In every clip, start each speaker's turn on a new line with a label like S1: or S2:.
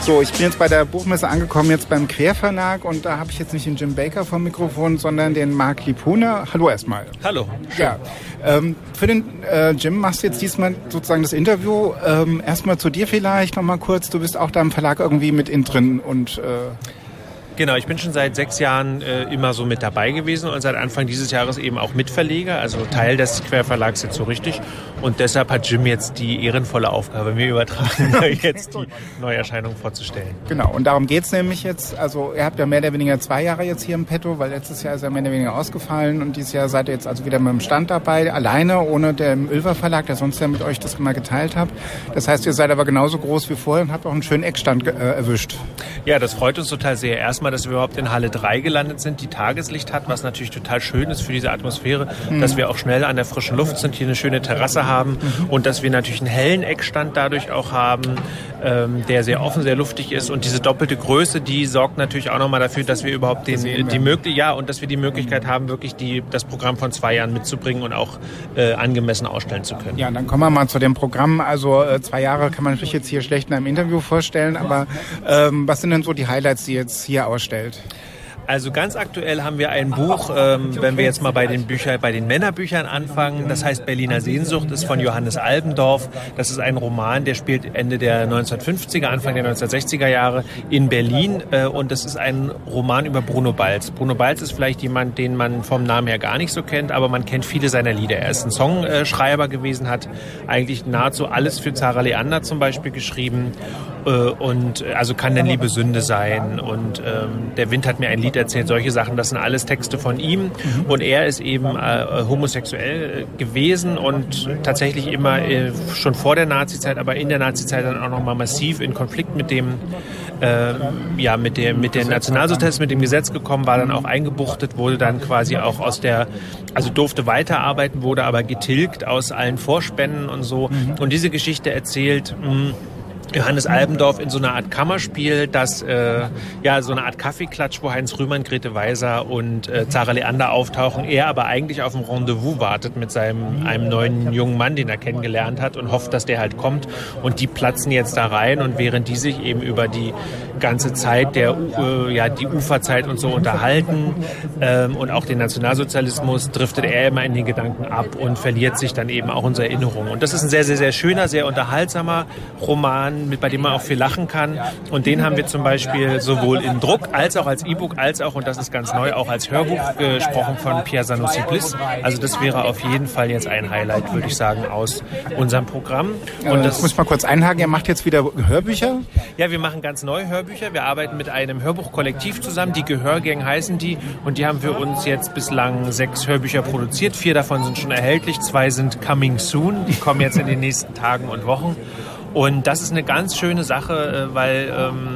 S1: So, ich bin jetzt bei der Buchmesse angekommen, jetzt beim Querverlag, und da habe ich jetzt nicht den Jim Baker vom Mikrofon, sondern den Marc Lipone. Hallo erstmal.
S2: Hallo.
S1: Ja, für den Jim machst du jetzt diesmal sozusagen das Interview. Erstmal zu dir vielleicht nochmal kurz. Du bist auch da im Verlag irgendwie mit in drin und...
S2: Genau, ich bin schon seit 6 Jahren immer so mit dabei gewesen und seit Anfang dieses Jahres eben auch Mitverleger, also Teil des Querverlags jetzt so richtig. Und deshalb hat Jim jetzt die ehrenvolle Aufgabe mir übertragen, jetzt die Neuerscheinung vorzustellen.
S1: Genau, und darum geht's nämlich jetzt. Also ihr habt ja mehr oder weniger 2 Jahre jetzt hier im Petto, weil letztes Jahr ist er mehr oder weniger ausgefallen und dieses Jahr seid ihr jetzt also wieder mit dem Stand dabei, alleine, ohne den Ülver Verlag, der sonst ja mit euch das mal geteilt hat. Das heißt, ihr seid aber genauso groß wie vorher und habt auch einen schönen Eckstand erwischt.
S2: Ja, das freut uns total sehr. Erstmal, dass wir überhaupt in Halle 3 gelandet sind, die Tageslicht hat, was natürlich total schön ist für diese Atmosphäre, dass wir auch schnell an der frischen Luft sind, hier eine schöne Terrasse haben und dass wir natürlich einen hellen Eckstand dadurch auch haben, der sehr offen, sehr luftig ist, und diese doppelte Größe, die sorgt natürlich auch nochmal dafür, dass wir überhaupt dass wir die Möglichkeit haben, wirklich das Programm von 2 Jahren mitzubringen und auch angemessen ausstellen zu können.
S1: Ja, dann kommen wir mal zu dem Programm. Also 2 Jahre kann man natürlich jetzt hier schlecht in einem Interview vorstellen, aber was sind denn so die Highlights, die ihr jetzt hier ausstellt?
S2: Also ganz aktuell haben wir ein Buch, wenn wir jetzt mal bei den Männerbüchern anfangen, das heißt Berliner Sehnsucht, ist von Johannes Albendorf. Das ist ein Roman, der spielt Ende der 1950er, Anfang der 1960er Jahre in Berlin, und das ist ein Roman über Bruno Balz. Bruno Balz ist vielleicht jemand, den man vom Namen her gar nicht so kennt, aber man kennt viele seiner Lieder. Er ist ein Songschreiber gewesen, hat eigentlich nahezu alles für Zara Leander zum Beispiel geschrieben, und also Kann denn Liebe Sünde sein, und Der Wind hat mir ein Lied erzählt, solche Sachen, das sind alles Texte von ihm, und er ist eben homosexuell gewesen und tatsächlich immer schon vor der Nazizeit, aber in der Nazizeit dann auch nochmal massiv in Konflikt mit dem mit den Nationalsozialisten, mit dem Gesetz gekommen, war dann auch eingebuchtet, wurde dann quasi auch durfte weiterarbeiten, wurde aber getilgt aus allen Vorspenden und so, und diese Geschichte erzählt Johannes Albendorf in so einer Art Kammerspiel, das so eine Art Kaffeeklatsch, wo Heinz Rühmann, Grete Weiser und Zara Leander auftauchen. Er aber eigentlich auf ein Rendezvous wartet mit einem neuen jungen Mann, den er kennengelernt hat, und hofft, dass der halt kommt. Und die platzen jetzt da rein, und während die sich eben über die ganze Zeit die Uferzeit und so unterhalten und auch den Nationalsozialismus, driftet er immer in den Gedanken ab und verliert sich dann eben auch unsere Erinnerungen. Und das ist ein sehr, sehr, sehr schöner, sehr unterhaltsamer Roman, bei dem man auch viel lachen kann. Und den haben wir zum Beispiel sowohl in Druck als auch als E-Book, als auch, und das ist ganz neu, auch als Hörbuch gesprochen von Pierre Sanoussi-Bliss. Also das wäre auf jeden Fall jetzt ein Highlight, würde ich sagen, aus unserem Programm.
S1: Und das muss ich mal kurz einhaken, ihr macht jetzt wieder Hörbücher?
S2: Ja, wir machen ganz neue Hörbücher. Wir arbeiten mit einem Hörbuchkollektiv zusammen, die Gehörgang heißen die, und die haben für uns jetzt bislang 6 Hörbücher produziert. 4 davon sind schon erhältlich, 2 sind coming soon, die kommen jetzt in den nächsten Tagen und Wochen. Und das ist eine ganz schöne Sache, weil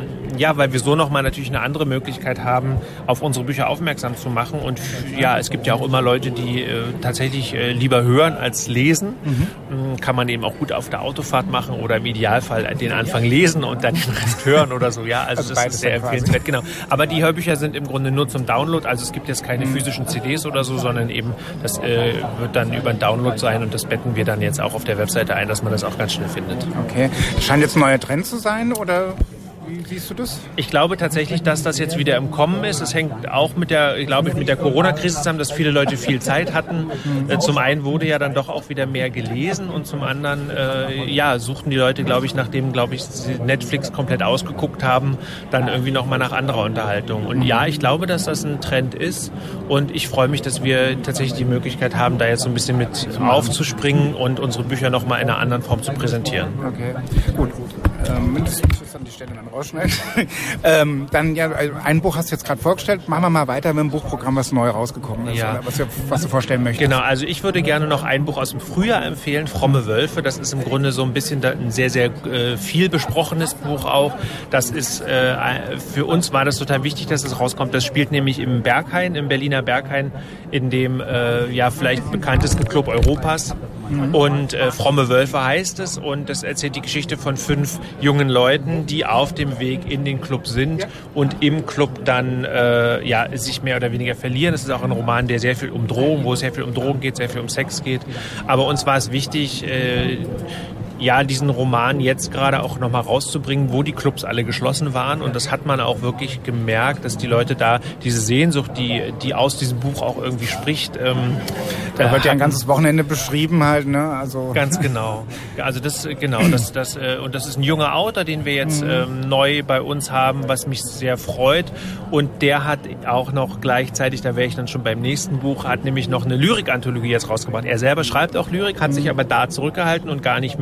S2: wir so nochmal natürlich eine andere Möglichkeit haben, auf unsere Bücher aufmerksam zu machen. Und ja, es gibt ja auch immer Leute, die tatsächlich lieber hören als lesen. Kann man eben auch gut auf der Autofahrt machen oder im Idealfall den Anfang lesen und dann den Rest hören oder so. Ja, also das ist sehr empfehlenswert, genau. Aber die Hörbücher sind im Grunde nur zum Download. Also es gibt jetzt keine physischen CDs oder so, sondern eben das wird dann über einen Download sein, und das betten wir dann jetzt auch auf der Webseite ein, dass man das auch ganz schnell findet.
S1: Okay. Das scheint jetzt ein neuer Trend zu sein, oder wie siehst du das?
S2: Ich glaube tatsächlich, dass das jetzt wieder im Kommen ist. Es hängt auch mit der Corona-Krise zusammen, dass viele Leute viel Zeit hatten. Zum einen wurde ja dann doch auch wieder mehr gelesen, und zum anderen suchten die Leute, nachdem sie Netflix komplett ausgeguckt haben, dann irgendwie nochmal nach anderer Unterhaltung. Und ja, ich glaube, dass das ein Trend ist, und ich freue mich, dass wir tatsächlich die Möglichkeit haben, da jetzt so ein bisschen mit aufzuspringen und unsere Bücher nochmal in einer anderen Form zu präsentieren.
S1: Okay, gut. Mindestens an die Stelle dann rausschneiden. Ein Buch hast du jetzt gerade vorgestellt. Machen wir mal weiter mit dem Buchprogramm, was neu rausgekommen ist, oder was du vorstellen möchtest.
S2: Genau, also ich würde gerne noch ein Buch aus dem Frühjahr empfehlen, Fromme Wölfe. Das ist im Grunde so ein bisschen ein sehr, sehr viel besprochenes Buch auch. Das ist, für uns war das total wichtig, dass es rauskommt. Das spielt nämlich im Berghain, Berghain, in dem vielleicht bekanntesten Club Europas. Und Fromme Wölfe heißt es, und das erzählt die Geschichte von 5 jungen Leuten, die auf dem Weg in den Club sind und im Club dann sich mehr oder weniger verlieren. Es ist auch ein Roman, der sehr viel um Drogen, wo es sehr viel um Drogen geht, sehr viel um Sex geht. Aber uns war es wichtig, diesen Roman jetzt gerade auch nochmal rauszubringen, wo die Clubs alle geschlossen waren. Und das hat man auch wirklich gemerkt, dass die Leute da diese Sehnsucht, die aus diesem Buch auch irgendwie spricht.
S1: Da wird ja ein ganzes Wochenende beschrieben halt, ne? Also
S2: ganz genau. Also das und das ist ein junger Autor, den wir jetzt neu bei uns haben, was mich sehr freut. Und der hat auch noch gleichzeitig, da wäre ich dann schon beim nächsten Buch, hat nämlich noch eine Lyrik-Anthologie jetzt rausgebracht. Er selber schreibt auch Lyrik, hat sich aber da zurückgehalten und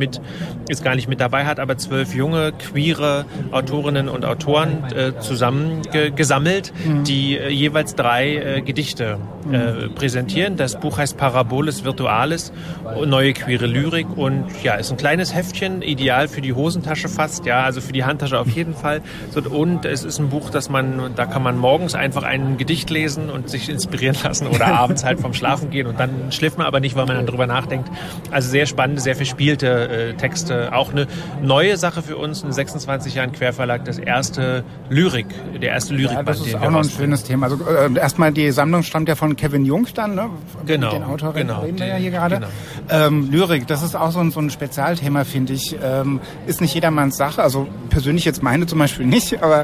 S2: ist gar nicht mit dabei, hat aber 12 junge, queere Autorinnen und Autoren zusammengesammelt, die jeweils 3 Gedichte präsentieren. Das Buch heißt Paraboles Virtuales, neue queere Lyrik, und ist ein kleines Heftchen, ideal für die Hosentasche fast, also für die Handtasche auf jeden Fall. Und es ist ein Buch, da kann man morgens einfach ein Gedicht lesen und sich inspirieren lassen oder abends halt vom Schlafen gehen, und dann schläft man aber nicht, weil man dann drüber nachdenkt. Also sehr spannende, sehr verspielte Texte. Auch eine neue Sache für uns, in 26 Jahren Querverlag, der erste Lyrikband.
S1: Ja, das ist auch noch ein schönes Thema. Also erstmal, die Sammlung stammt ja von Kevin Jung dann, ne?
S2: Genau.
S1: Den Autorinnen reden wir ja hier gerade. Genau. Lyrik, das ist auch so ein Spezialthema, finde ich. Ist nicht jedermanns Sache. Also persönlich jetzt meine zum Beispiel nicht, aber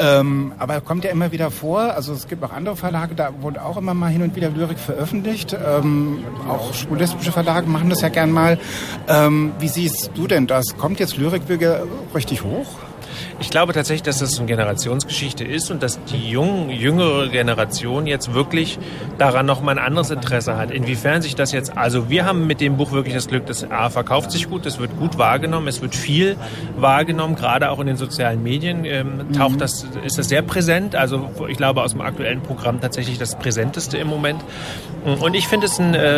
S1: kommt ja immer wieder vor. Also es gibt auch andere Verlage, da wurde auch immer mal hin und wieder Lyrik veröffentlicht. Auch schwul-lesbische Verlage machen das ja gern mal. Wie siehst du denn das? Kommt jetzt Lyrik wieder richtig hoch?
S2: Ich glaube tatsächlich, dass das eine Generationsgeschichte ist und dass die jüngere Generation jetzt wirklich daran nochmal ein anderes Interesse hat. Inwiefern sich das jetzt, also wir haben mit dem Buch wirklich das Glück, das verkauft sich gut, es wird gut wahrgenommen, es wird viel wahrgenommen, gerade auch in den sozialen Medien ist das sehr präsent. Also ich glaube aus dem aktuellen Programm tatsächlich das Präsenteste im Moment. Und ich finde es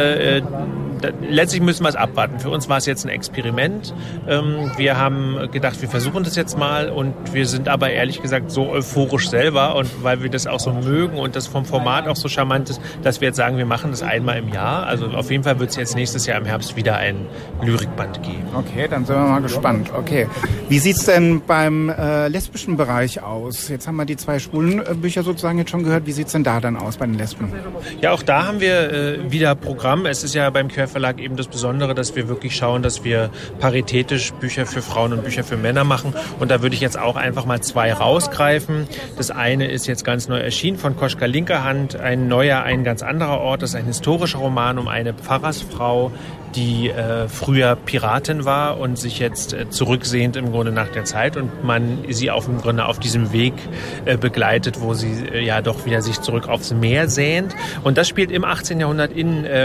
S2: letztlich müssen wir es abwarten. Für uns war es jetzt ein Experiment. Wir haben gedacht, wir versuchen das jetzt mal, und wir sind aber ehrlich gesagt so euphorisch selber, und weil wir das auch so mögen und das vom Format auch so charmant ist, dass wir jetzt sagen, wir machen das einmal im Jahr. Also auf jeden Fall wird es jetzt nächstes Jahr im Herbst wieder ein Lyrikband geben.
S1: Okay, dann sind wir mal gespannt. Okay. Wie sieht's denn beim lesbischen Bereich aus? Jetzt haben wir die 2 schwulen Bücher sozusagen jetzt schon gehört. Wie sieht's denn da dann aus bei den Lesben?
S2: Ja, auch da haben wir wieder Programm. Es ist ja beim Querverlag eben das Besondere, dass wir wirklich schauen, dass wir paritätisch Bücher für Frauen und Bücher für Männer machen. Und da würde ich jetzt auch einfach mal 2 rausgreifen. Das eine ist jetzt ganz neu erschienen von Koschka Linkerhand, ein ganz anderer Ort. Das ist ein historischer Roman um eine Pfarrersfrau, die früher Piratin war und sich jetzt zurücksehnt im Grunde nach der Zeit, und man sie im Grunde auf diesem Weg begleitet, wo sie doch wieder sich zurück aufs Meer sehnt. Und das spielt im 18. Jahrhundert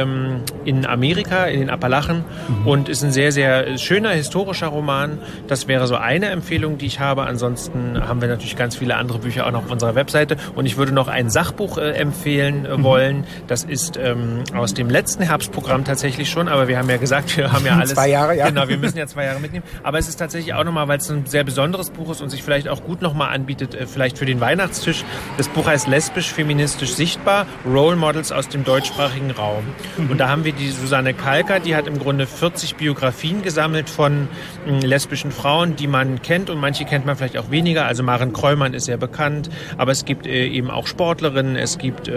S2: in Amerika, in den Appalachen, und ist ein sehr, sehr schöner historischer Roman. Das wäre so eine Empfehlung, die ich habe. Ansonsten haben wir natürlich ganz viele andere Bücher auch noch auf unserer Webseite, und ich würde noch ein Sachbuch empfehlen wollen. Das ist aus dem letzten Herbstprogramm tatsächlich schon, aber wir haben ja gesagt, wir haben ja alles.
S1: 2 Jahre, ja.
S2: Genau, wir müssen ja 2 Jahre mitnehmen. Aber es ist tatsächlich auch nochmal, weil es ein sehr besonderes Buch ist und sich vielleicht auch gut nochmal anbietet, vielleicht für den Weihnachtstisch. Das Buch heißt Lesbisch, feministisch sichtbar, Role Models aus dem deutschsprachigen Raum. Und da haben wir die Susanne Kalker, die hat im Grunde 40 Biografien gesammelt von lesbischen Frauen, die man kennt, und manche kennt man vielleicht auch weniger. Also Maren Kreumann ist sehr bekannt, aber es gibt eben auch Sportlerinnen, es gibt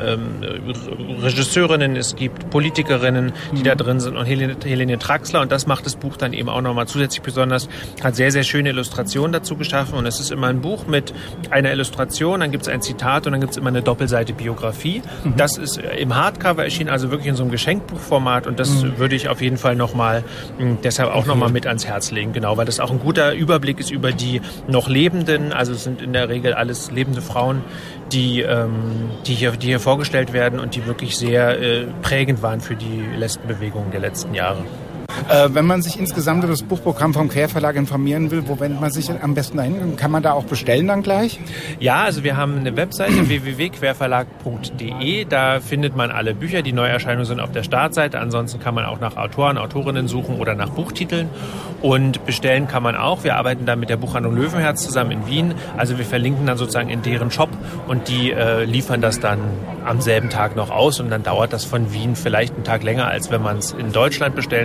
S2: Regisseurinnen, es gibt Politikerinnen, die da drin sind, und Helene Traxler, und das macht das Buch dann eben auch nochmal zusätzlich besonders, hat sehr, sehr schöne Illustrationen dazu geschaffen, und es ist immer ein Buch mit einer Illustration, dann gibt es ein Zitat und dann gibt es immer eine Doppelseite Biografie. Das ist im Hardcover erschienen, also wirklich in so einem Geschenkbuchformat, und das würde ich auf jeden Fall deshalb auch nochmal mit ans Herz legen, genau, weil das auch ein guter Überblick ist über die noch Lebenden, also es sind in der Regel alles lebende Frauen, die hier vorgestellt werden und die wirklich sehr prägend waren für die Lesbenbewegung der letzten Jahre.
S1: Wenn man sich insgesamt über das Buchprogramm vom Querverlag informieren will, wo wendet man sich am besten dahin? Kann man da auch bestellen dann gleich?
S2: Ja, also wir haben eine Webseite www.querverlag.de. Da findet man alle Bücher. Die Neuerscheinungen sind auf der Startseite. Ansonsten kann man auch nach Autoren, Autorinnen suchen oder nach Buchtiteln. Und bestellen kann man auch. Wir arbeiten da mit der Buchhandlung Löwenherz zusammen in Wien. Also wir verlinken dann sozusagen in deren Shop, und die liefern das dann am selben Tag noch aus. Und dann dauert das von Wien vielleicht einen Tag länger, als wenn man es in Deutschland bestellen würde.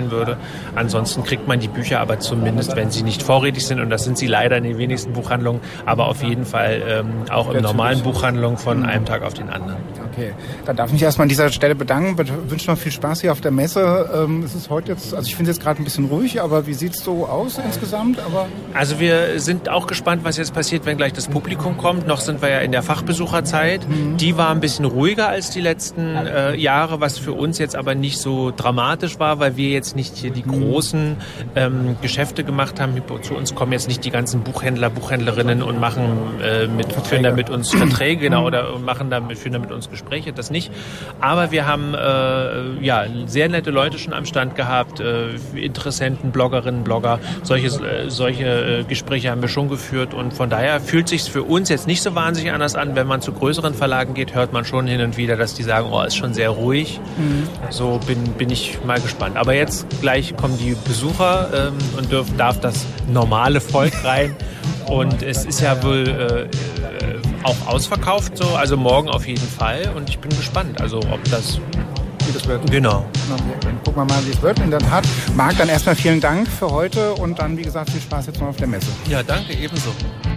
S2: Ansonsten kriegt man die Bücher aber zumindest, wenn sie nicht vorrätig sind, und das sind sie leider in den wenigsten Buchhandlungen, aber auf jeden Fall auch in normalen Buchhandlungen von einem Tag auf den anderen.
S1: Okay, dann darf ich mich erstmal an dieser Stelle bedanken. Wünsche noch viel Spaß hier auf der Messe. Es ist heute jetzt, also ich finde es jetzt gerade ein bisschen ruhig, aber wie sieht es so aus insgesamt?
S2: Also wir sind auch gespannt, was jetzt passiert, wenn gleich das Publikum kommt. Noch sind wir ja in der Fachbesucherzeit. Die war ein bisschen ruhiger als die letzten Jahre, was für uns jetzt aber nicht so dramatisch war, weil wir jetzt nicht hier die großen Geschäfte gemacht haben. Zu uns kommen jetzt nicht die ganzen Buchhändler, Buchhändlerinnen und führen da mit uns Verträge, genau, oder führen da mit uns Gespräche, das nicht. Aber wir haben sehr nette Leute schon am Stand gehabt, Interessenten, Bloggerinnen, Blogger, solche Gespräche haben wir schon geführt, und von daher fühlt sich für uns jetzt nicht so wahnsinnig anders an. Wenn man zu größeren Verlagen geht, hört man schon hin und wieder, dass die sagen, ist schon sehr ruhig. So bin ich mal gespannt. Aber jetzt gleich kommen die Besucher und darf das normale Volk rein, und es ist ja wohl auch ausverkauft, so, also morgen auf jeden Fall, und ich bin gespannt, also ob das...
S1: Wie das wird.
S2: Genau.
S1: Dann gucken wir mal, wie es wird. In der Tat, Marc, dann erstmal vielen Dank für heute und dann, wie gesagt, viel Spaß jetzt noch auf der Messe.
S2: Ja, danke, ebenso.